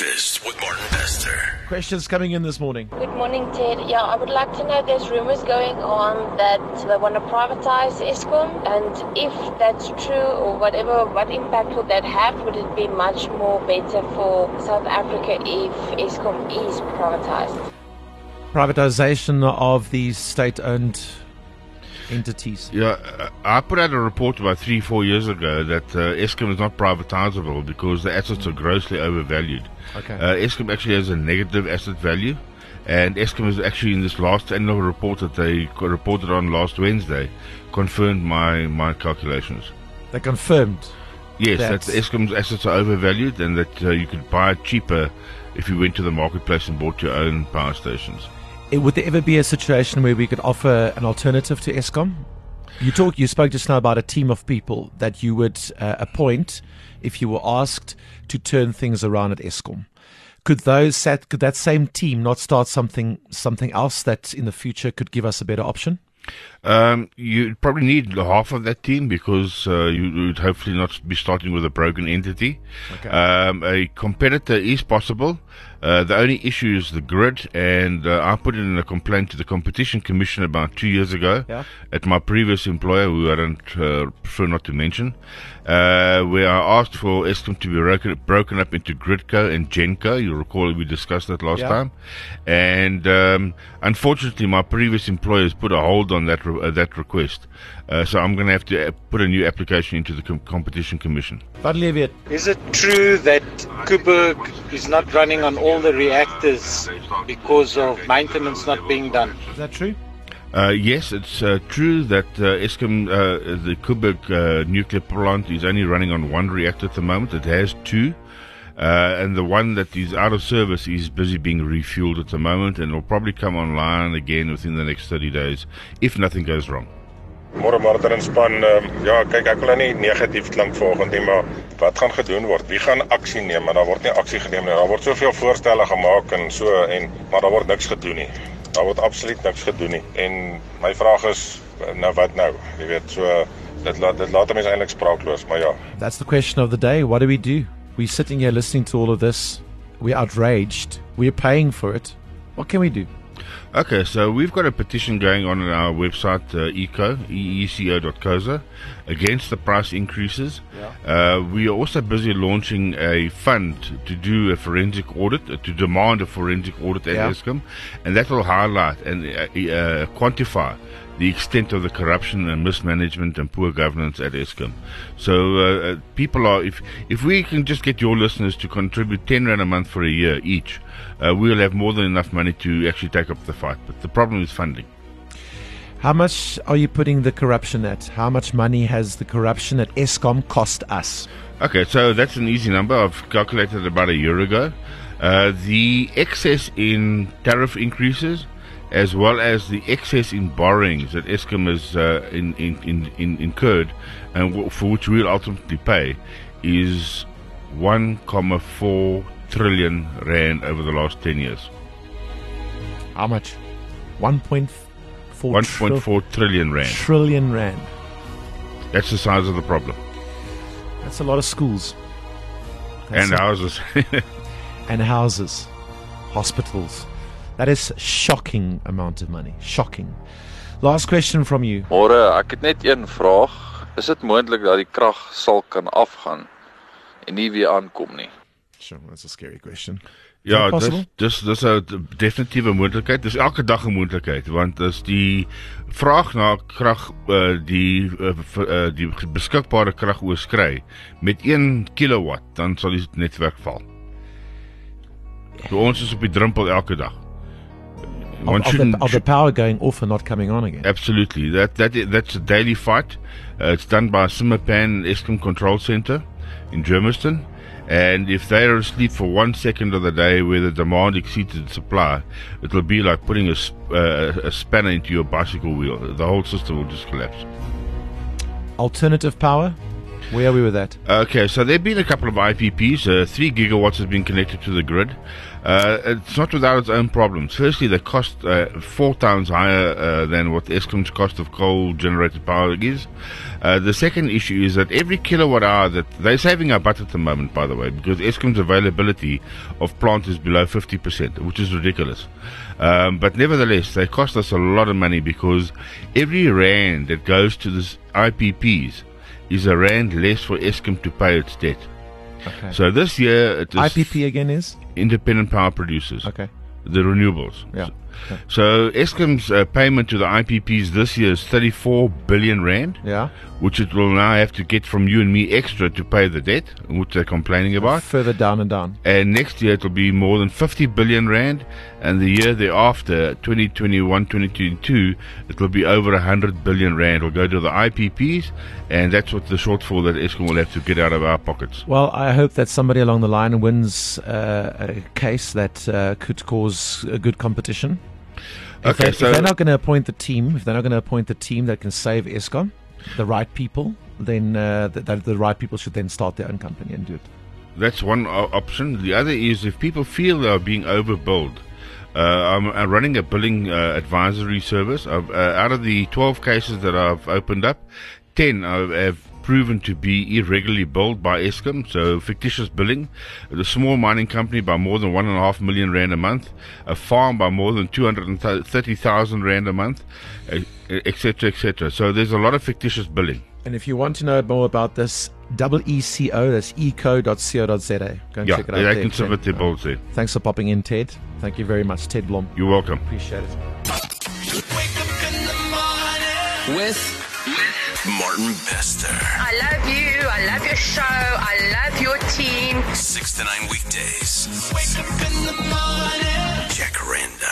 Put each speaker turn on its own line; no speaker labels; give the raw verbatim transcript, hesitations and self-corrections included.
Breakfast with Martin Bester.
Questions coming in this morning.
Good morning, Ted. Yeah, I would like to know, there's rumors going on that they want to privatize Eskom, and if that's true or whatever, what impact would that have? Would it be much more better for South Africa if Eskom is privatized?
Privatization of these state-owned entities.
Yeah, I put out a report about three, four years ago that uh, Eskom is not privatizable because the assets are grossly overvalued.
Okay.
Uh, Eskom actually has a negative asset value, and Eskom is actually in this last annual report that they co- reported on last Wednesday confirmed my, my calculations.
They confirmed.
Yes,
That's-
that Eskom's assets are overvalued and that uh, you could buy it cheaper if you went to the marketplace and bought your own power stations.
It, would there ever be a situation where we could offer an alternative to Eskom? You talk. You spoke just now about a team of people that you would uh, appoint if you were asked to turn things around at Eskom. Could those set, could that same team not start something something else that in the future could give us a better option?
Um, you probably need half of that team because uh, you would hopefully not be starting with a broken entity.
Okay.
Um, a competitor is possible. Uh, the only issue is the grid, and uh, I put in a complaint to the Competition Commission about two years ago
Yeah.
at my previous employer, who I don't uh, prefer not to mention, uh, where I asked for Eskom to be broken, broken up into Gridco and Genco. You'll recall we discussed that last
Yeah.
time. And um, unfortunately, my previous employers put a hold on that re- uh, that request. Uh, so I'm going to have to uh, put a new application into the com- Competition Commission.
Van Leeuwen.
Is it true that Kuberg is not running on all the reactors because of maintenance not being done?
Is that true?
Uh, yes, it's uh, true that uh, Eskom, uh, the Kuberg uh, nuclear plant is only running on one reactor at the moment. It has two. Uh, and the one that is out of service is busy being refueled at the moment and will probably come online again within the next thirty days if nothing goes wrong.
Môre Martin en span, um, ja kyk ek wil nou nie negatief klink vanoggend nie, maar wat gaan gedoen word? Wie gaan aksie neem? Maar daar word nie aksie geneem nie. Daar word soveel voorstelle gemaak en so en maar daar word niks gedoen nie. Daar word absoluut niks gedoen nie. En my vraag is nou wat nou? Jy weet, so dit laat dit laat mense eintlik spraakloos, maar ja.
That's the question of the day. What do we do? We're sitting here listening to all of this. We're outraged. We're paying for it. What can we do?
Okay, so we've got a petition going on on our website, uh, eco, e e c o dot co za, against the price increases. Uh, we are also busy launching a fund to do a forensic audit, uh, to demand a forensic audit at
Yeah.
Eskom, and that will highlight and uh, uh, quantify the extent of the corruption and mismanagement and poor governance at Eskom. So uh, uh, people are, if if we can just get your listeners to contribute ten rand a month for a year each, uh, we'll have more than enough money to actually take up the fight. But the problem is funding.
How much are you putting the corruption at? How much money has the corruption at Eskom cost us?
Okay, so that's an easy number. I've calculated about a year ago. Uh, the excess in tariff increases, as well as the excess in borrowings that Eskom has uh, in, in, in, in incurred, and w- for which we'll ultimately pay, is one point four trillion rand over the last ten years.
How much? one point four
one point four trillion rand.
trillion rand.
That's the size of the problem.
That's a lot of schools. That's
And
a-
houses.
and houses, hospitals. That is shocking amount of money. Shocking. Last question from you.
Môre, ek het net een vraag. Is dit moontlik dat die krag sal kan afgaan en nie weer aankom nie?
Sure, that's a scary question.
Ja,
Is that
dis
possible?
dis dis 'n definitiewe moontlikheid. Dis elke dag 'n moontlikheid want as die vraag na krag uh, die uh, vir, uh, die beskikbare krag oorskry met een kilowatt, dan sal die netwerk val. So ons is op die drempel elke dag.
Of, of, the, of the power going off and not coming on again.
Absolutely. That that that's a daily fight. Uh, it's done by Simmerpan Eskom Control Center in Germiston. And if they are asleep for one second of the day where the demand exceeds the supply, it will be like putting a, sp- uh, a spanner into your bicycle wheel. The whole system will just collapse.
Alternative power? Where are we with that?
Okay, so there have been a couple of I P Ps. Uh, three gigawatts has been connected to the grid. Uh, it's not without its own problems. Firstly, they cost uh, four times higher uh, than what Eskom's cost of coal-generated power is. Uh, the second issue is that every kilowatt hour that they're saving our butt at the moment, by the way, because Eskom's availability of plant is below fifty percent, which is ridiculous. Um, but nevertheless, they cost us a lot of money because every rand that goes to the I P Ps is a rand less for Eskom to pay its debt.
Okay.
So this year, it is
I P P again is?
independent power producers.
Okay.
The renewables.
Yeah. Okay.
So Eskom's uh, payment to the I P Ps this year is thirty-four billion rand,
Yeah.
which it will now have to get from you and me extra to pay the debt, which they're complaining about.
Further down and down.
And next year it will be more than fifty billion rand, and the year thereafter, twenty twenty-one, twenty twenty-two, it will be over one hundred billion rand. Will go to the I P Ps, and that's what the shortfall that Eskom will have to get out of our pockets.
Well, I hope that somebody along the line wins uh, a case that uh, could cause a good competition. If,
Okay,
they,
so-
if they're not going to appoint the team, if they're not going to appoint the team that can save Eskom, the right people, then uh, the, the, the right people should then start their own company and do it.
That's one o- option. The other is if people feel they are being overbilled. Uh, I'm, I'm running a billing uh, advisory service. I've, uh, out of the twelve cases that I've opened up, ten I have proven to be irregularly billed by Eskom, so fictitious billing. The small mining company by more than one and a half million rand a month, a farm by more than two hundred thirty thousand rand a month, et cetera, et cetera. So there's a lot of fictitious billing.
And if you want to know more about this, double E C O, that's eco dot co dot za. Go and
Yeah,
check it out.
they
there,
can
Ted.
submit their bills there.
Thanks for popping in, Ted. Thank you very much, Ted Blom.
You're welcome.
Appreciate it.
Wake up in the morning with Martin Bester.
I love you. I love your show. I love your team.
Six to nine weekdays. Wake up in the morning. Jacaranda.